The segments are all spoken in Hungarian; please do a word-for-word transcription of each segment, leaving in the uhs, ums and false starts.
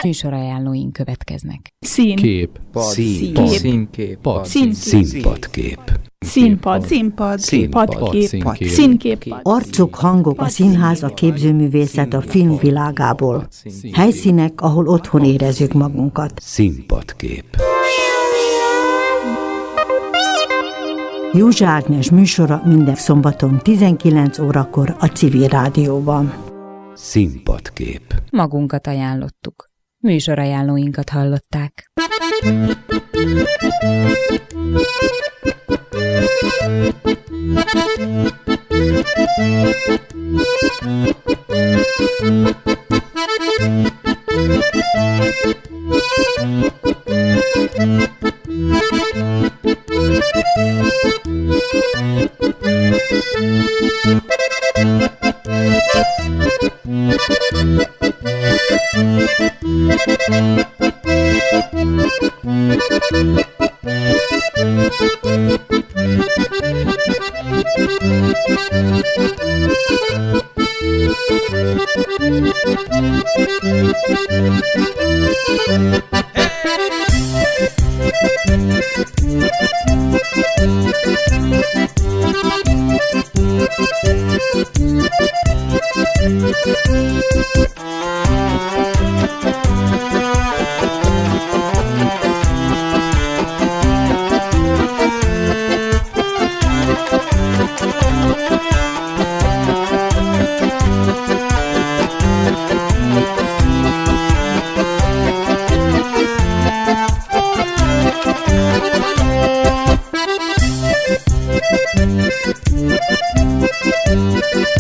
Műsorajánlóink következnek. Szín. Kép. Pad. Szín. Pad. Színkép. Pad. Színpadkép. Színpad. Színpad. Színpad. Padkép. Színkép. Színkép. Arcok, hangok, a színház, a képzőművészet a filmvilágából. Helyszínek, ahol otthon érezzük magunkat. Színpadkép. Józsa Ágnes műsora minden szombaton tizenkilenc órakor a Civil Rádióban. Színpadkép. Magunkat ajánlottuk. Műsorajánlóinkat hallották.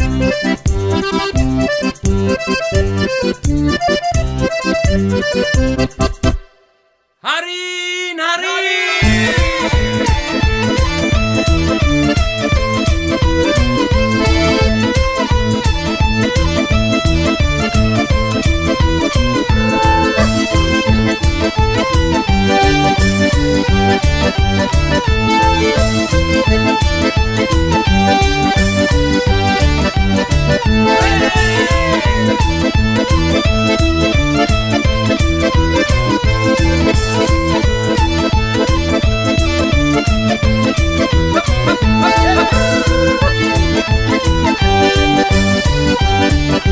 Thank you.